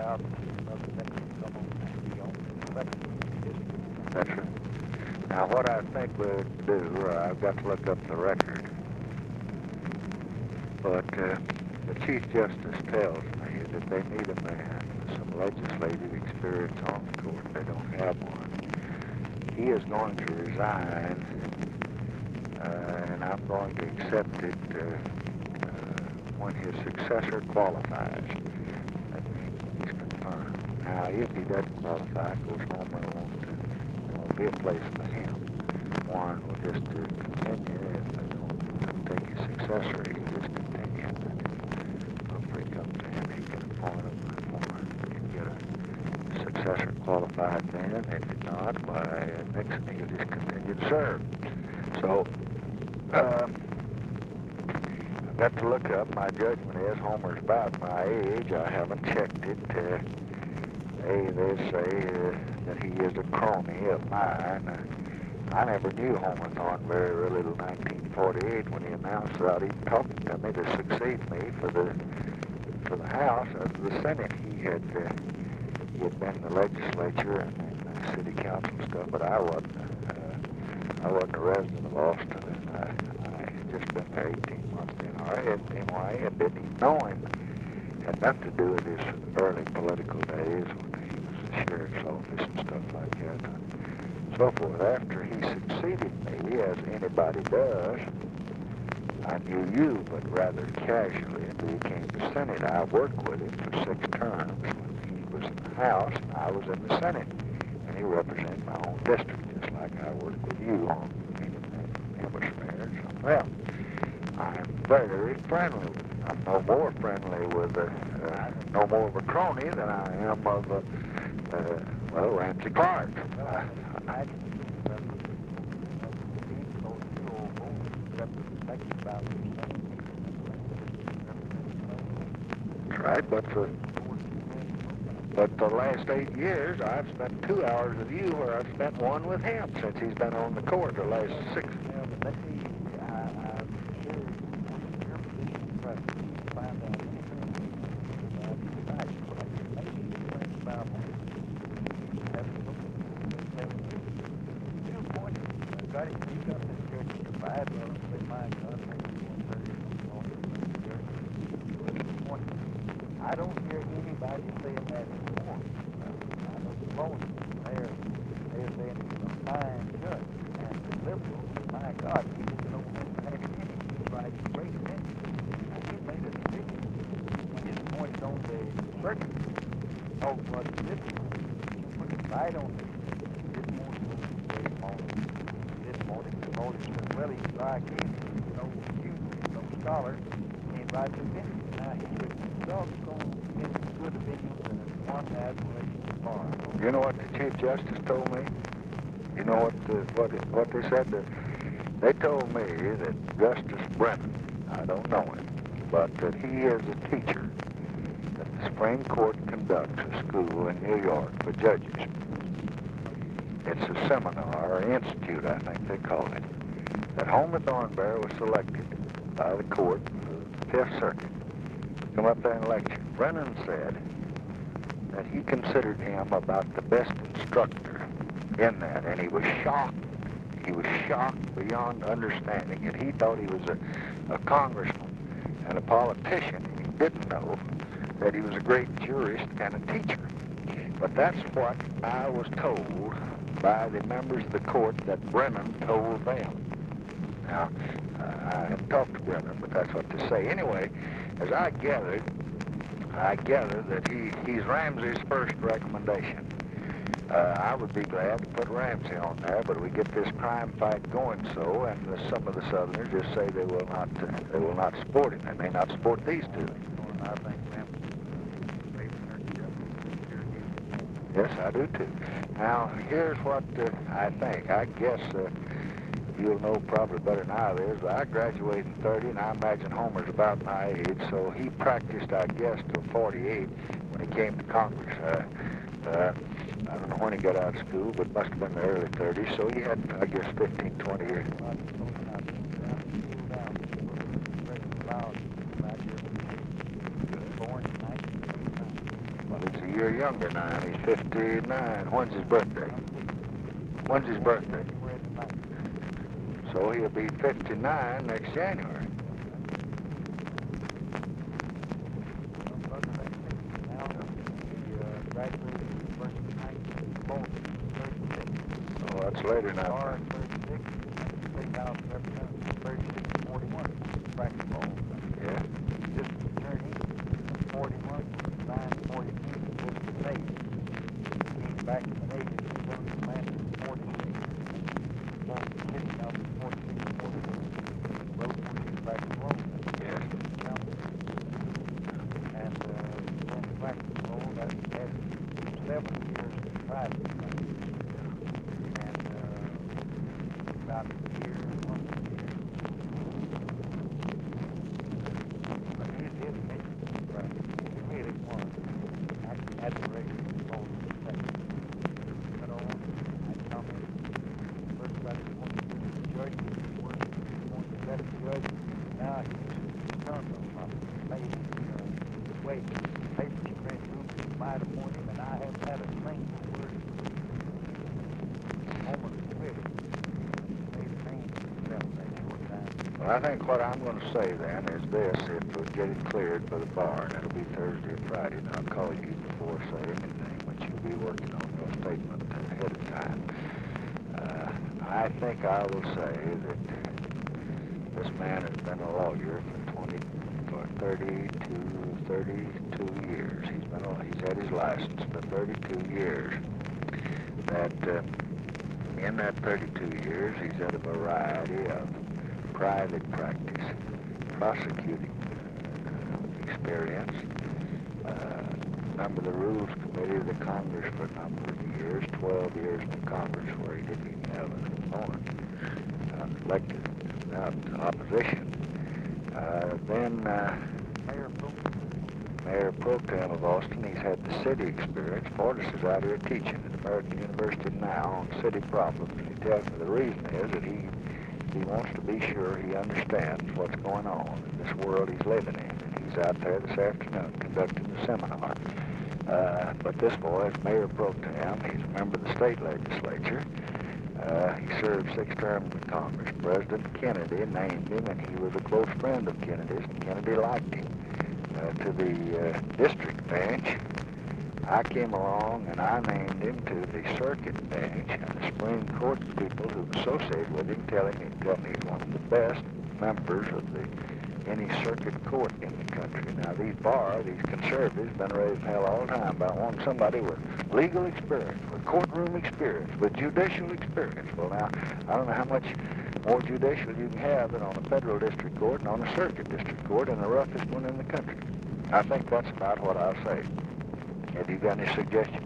out another section come on and be on the second district. That's right. Now, what I think we'll do, I've got to look up the record, but the Chief Justice tells me that they need a man with some legislative experience on the court. They don't have one. He is going to resign, and I'm going to accept it when his successor qualifies. He's confirmed. Now, if he doesn't qualify, of course, Homer won't be a place for him. Warren will just continue. If they don't take his successor, he'll just continue. Hopefully, come to him, he can appoint him. He can get a successor qualified then. If not, by Nixon, he'll just continue to serve. So, I've got to look up. My judgment is Homer's about my age. I haven't checked it. They say that he is a crony of mine. I never knew Homer Thornberry really till 1948 when he announced that he'd talked to me to succeed me for the House of the Senate. He had been in the legislature and the city council stuff, but I wasn't a resident of Austin, and I had just been there 18 months. I didn't even know him. Had nothing to do with his early political days when he was the sheriff's office and stuff like that. And so forth. After he succeeded me, as anybody does, I knew you, but rather casually, until he came to Senate. I worked with him for 6 terms when he was in the House and I was in the Senate. And he represented my own district, just like I worked with you on Amherst Mayor. So, well, I'm very friendly with him. I'm no more friendly with, no more of a crony than I am of, Ramsey Clark. That's right, but the last 8 years, I've spent 2 hours with you where I've spent 1 with him since he's been on the court the last 6. I don't hear anybody saying that anymore. I know the Moses, they're saying he's a fine judge. And the liberals, my God, he just don't have any. He's like great men. He made a decision. He just pointed on the circuit. Oh, but this put the light on it. He didn't want to wait on it. He didn't want it to vote it. Well, he's like him. No scholar. He ain't right to opinion. Now, he would good opinions and one admiration for. You know what the Chief Justice told me? You know what they said? They told me that Justice Brennan, I don't know him, but that he is a teacher, that the Supreme Court conducts a school in New York for judges. It's a seminar or institute, I think they call it, that Homer Thornberry was selected by the court for the 5th Circuit. Come up there and lecture. Brennan said that he considered him about the best instructor in that, and he was shocked. He was shocked beyond understanding, and he thought he was a congressman and a politician. He didn't know that he was a great jurist and a teacher. But that's what I was told by the members of the court that Brennan told them. Now, I haven't talked to Brennan, but that's what they say. Anyway, as I gather that he's Ramsey's first recommendation. I would be glad to put Ramsey on there, but we get this crime fight going so, and some of the Southerners just say they will not support him. They may not support these two. I think Yes, I do too. Now, here's what I think. I guess you'll know probably better than I is. I graduated in 30, and I imagine Homer's about my age, so he practiced, I guess, till 48 when he came to Congress. I don't know when he got out of school, but must have been the early 30s, so he had, I guess, 15, 20 years. Well, it's a year younger now. He's 59. When's his birthday? When's his birthday? January the 9th. So he'll be 59 next January. Now, he graduated University of 1936. Oh, that's later now. Bar 36, State House Representative 36 41. Practice ball. Yeah. This attorney, 41, 942, this is Navy. He's back in the Navy, he's on the commander 46. City House 46, 41. Road 46 back to Rome. Yes. And then practice ball, that had 7 years in private practice. And about a year, 1 year. But his mission, he really was. I admiration for all the things. But I come in, first got his one judge, worked on the better judge. Now he's turned on my face, way. Papers print moved might upon him, and I haven't had a single word. Moment of critic. Made a name for himself in that short time. Well, I think what I'm going to say then is this: if we get it cleared for the bar, and it'll be Thursday and Friday, and I'll call you before saying anything, but you'll be working on your statement ahead of time. I think I will say that this man has been a lawyer for 32 years. He's had his license for 32 years. That in that 32 years, he's had a variety of private practice, prosecuting experience, member of the Rules Committee of the Congress for a number of years, 12 years in Congress where he didn't even have an opponent, elected without opposition. Then Mayor Pro Tem of Austin, he's had the city experience. Fortis is out here teaching at American University now on city problems. And he tells me the reason is that he wants to be sure he understands what's going on in this world he's living in. And he's out there this afternoon conducting the seminar. But this boy is Mayor Pro Tem. He's a member of the state legislature. He served 6 terms in Congress. President Kennedy named him, and he was a close friend of Kennedy's, and Kennedy liked him. To the district bench, I came along and I named him to the circuit bench, and the Supreme Court people who associated with him tell me he's one of the best members of any circuit court in the country. Now these conservatives been raised hell all the time about wanting somebody with legal experience, with courtroom experience, with judicial experience. Well now, I don't know how much more judicial you can have than on a federal district court and on a circuit district court, and the roughest one in the country. I think that's about what I'll say. Have you got any suggestions?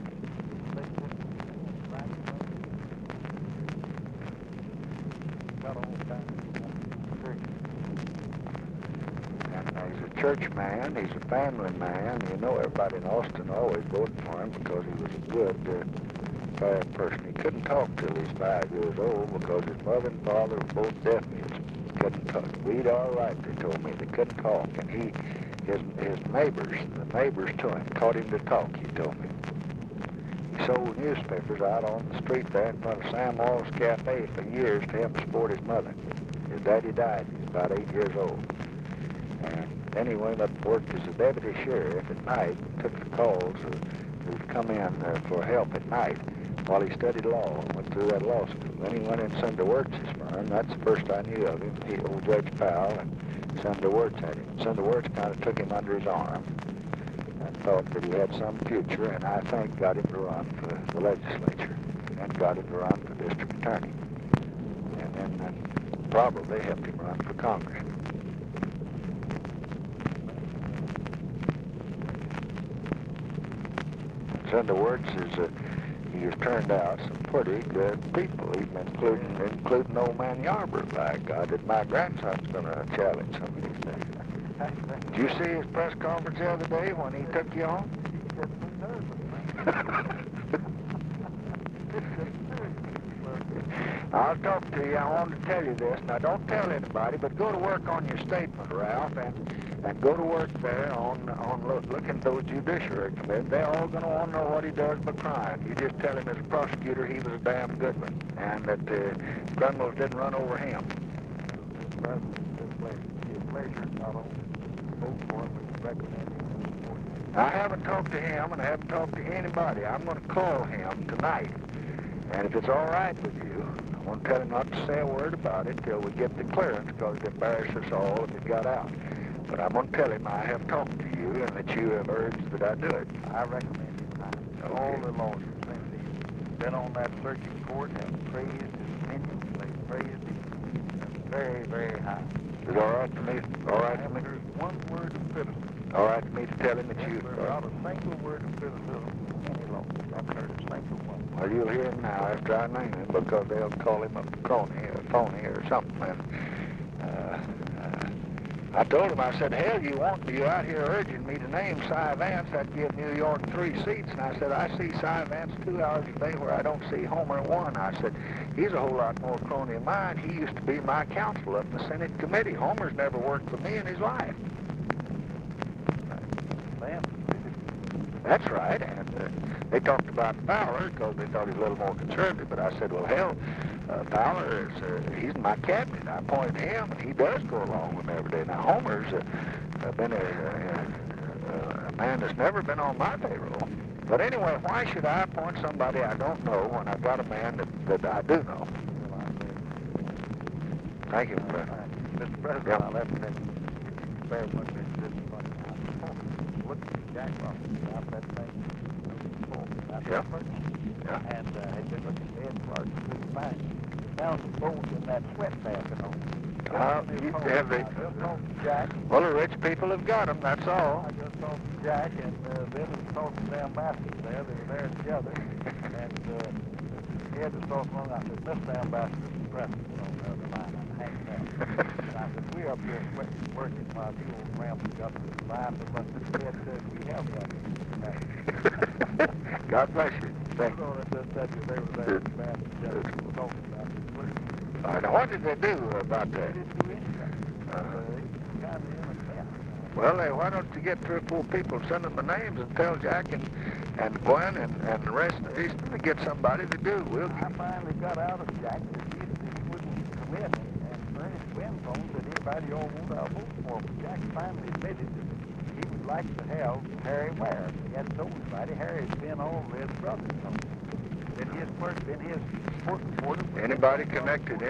And he's a church man, he's a family man. You know, everybody in Austin always voted for him because he was a good, fair person. He couldn't talk till he was 5 years old because his mother and father were both deaf mutes. Couldn't talk. Read all right, they told me. They couldn't talk. And his neighbors, the neighbors to him, taught him to talk, he told me. He sold newspapers out on the street there in front of Sam Morrill's Cafe for years to help support his mother. His daddy died. He was about 8 years old. And then he went up and worked as a deputy sheriff at night, took the calls who'd come in for help at night while he studied law and went through that law school. Then he went in Senator Wirtz's firm. That's the first I knew of him. Old Judge Powell and Senator Wirtz had him. Senator Wirtz kind of took him under his arm and thought that he had some future, and I think got him to run for the legislature and got him to run for district attorney. And then probably helped him run for Congress. Senator Wirtz he has turned out some pretty good people, even including old man Yarborough. By God, that my grandson's going to challenge some of these days. Did you see his press conference the other day when he took you on? I'll talk to you. I wanted to tell you this. Now, don't tell anybody, but go to work on your statement, Ralph, and and go to work there on looking at those judiciary committees. They're all going to want to know what he does for crime. You just tell him as a prosecutor he was a damn good one, and that criminals didn't run over him. Mr. President, it's a pleasure not only to vote for him, but to recommend him for you. I haven't talked to him, and I haven't talked to anybody. I'm going to call him tonight, and if it's all right with you, I'm going to tell him not to say a word about it till we get the clearance, because it embarrassed us all if it got out. But I'm going to tell him I have talked to you and that you have urged that I do it. I recommend him tonight. All the lawyers think he's been on that circuit court and praised his opinions. They praised him very, very high. Is it all right to me? All right I to me? haven't heard one word of criticism. All right to me to tell him that you... There's not a single word of criticism from any lawyer. I haven't heard a single one. Well, you'll hear him now after I name him, because they'll call him a crony or phony or something. And, I told him, I said, hell, you out here urging me to name Cy Vance. That'd give New York 3 seats. And I said, I see Cy Vance 2 hours a day where I don't see Homer 1. I said, he's a whole lot more crony of mine. He used to be my counsel up in the Senate committee. Homer's never worked for me in his life. Vance, That's right. And they talked about Fowler because they thought he was a little more conservative. But I said, well, hell, Fowler is, he's my cabinet. I appointed him, and he does go along with me every day. Now, Homer's been a man that's never been on my payroll. But anyway, why should I appoint somebody I don't know when I've got a man that I do know? Thank you, Mr. President, Yep. I'll have to mention, very much interested in money. Look at Jack Robinson out that thing. Yep. Yeah. And had been looking at Ed Clark to find. Found some gold in that sweat bath and all. Jack. Well, the rich people have got them, that's all. I just talked to Jack, and then we talked to the ambassador there. They were there together. And he had to talk along. I said, Mr. Ambassador, the president on the other line. I'm hanging out. And I said, we're up here working while the old rambles up to the line. But he said, we have that. God bless you. Thank you. They were there. Ambassador talking about it. Now, what did they do about They that? didn't do anything. Kind of innocent. Well, why don't you get 3 or 4 people, send them the names, and tell Jack and Gwen and the rest of these to get somebody to do. I finally got out of Jack that he wouldn't commit, and Ernest Gwen phoned that anybody all wanted to vote for him. Jack finally admitted that he would like to have Harry Ware. He hadn't told anybody. Harry's been all Red's brother. Been his support reporter. Anybody connected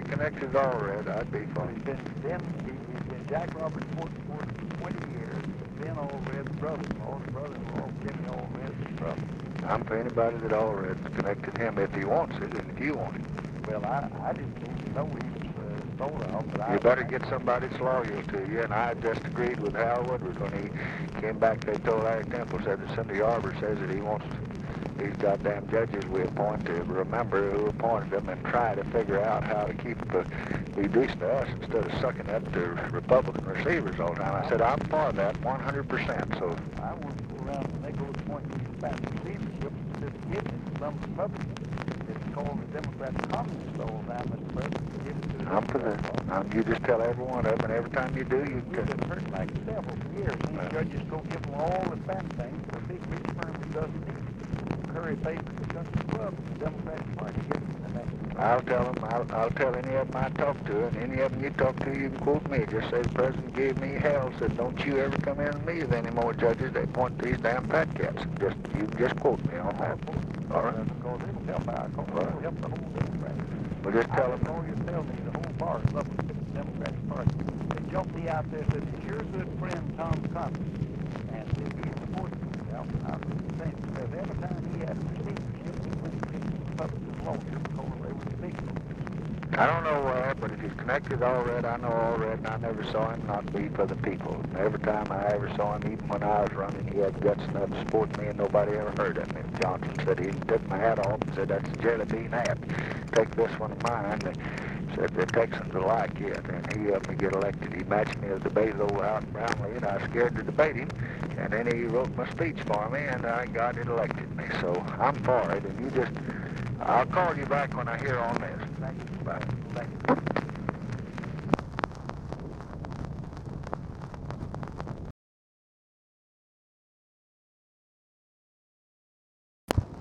to Allred, I'd be for him. He's been Jack Roberts' support reporter for 20 years. He's been all Red's brother-in-law. The brother-in-law, Jimmy Allred's brother. I'm for anybody that Allred's connected him if he wants it and if you want it. Well, I didn't know he was sold out, but You better get somebody that's loyal to you, and I just agreed with Hal Woodward when he came back. They told Larry Temple, said that Cindy Arbor says that he wants these goddamn judges we appoint to remember who appointed them and try to figure out how to be decent to us instead of sucking up to Republican receivers all the time. I said, I'm for that 100%. So I want to go around and they go appoint these fat receivership instead of giving it to some Republicans. It's called the Democrat Communist all the time, Mr. President. Give it to I'm for that. You just tell every one of them, and every time you do, you We've been hurt like several years. These judges go give them all the fat things. The big rich firm that doesn't need Curry paper to country club. The Democratic Party gives them that. I'll tell them. I'll tell any of them I talk to, and any of them you talk to, you can quote me. Just say the president gave me hell. Said, don't you ever come in and me with any more judges. They point these damn fat cats. You can just quote me on that. All right. Because it'll help our cause. It'll help the whole Democratic. Well, just tell them. All you tell me, the whole bar is up with the Democratic Party. They jumped me out there and said, it's your good friend Tom Cotton. And he supports himself. I was saying, because every time he had a receivership, he went to the Republican lawyer because they were speaking. I don't know where, but if he's connected to Allred, I know Allred, and I never saw him not be for the people. Every time I ever saw him, even when I was running, he had guts enough to support me, and nobody ever heard of him. Johnson said he took my hat off and said, that's a jelly bean hat. Take this one of mine. They said the Texans will like it, and he helped me get elected. He matched me as debate over out in Brownlee, and I was scared to debate him. And then he wrote my speech for me, and I got it elected me. So I'm for it, and you just, I'll call you back when I hear on this. Thank you. Bye. Thank you.